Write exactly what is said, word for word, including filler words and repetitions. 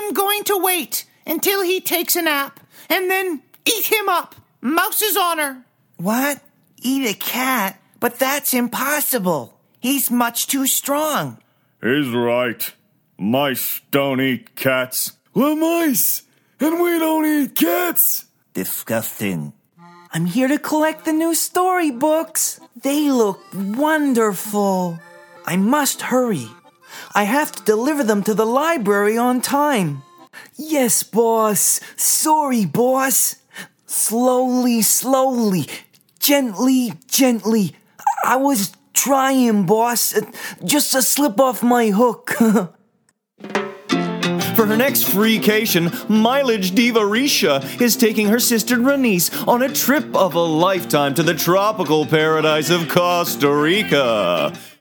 I'm going to wait until he takes a nap, and then eat him up. Mouse's honor. What? Eat a cat? But that's impossible. He's much too strong. He's right. Mice don't eat cats. We're mice, and we don't eat cats. Disgusting. I'm here to collect the new storybooks. They look wonderful. I must hurry. I have to deliver them to the library on time. Yes, boss. Sorry, boss. Slowly, slowly. Gently, gently. I was trying, boss. Just a slip off my hook. For her next freecation, Mileage Diva Risha is taking her sister Renice on a trip of a lifetime to the tropical paradise of Costa Rica.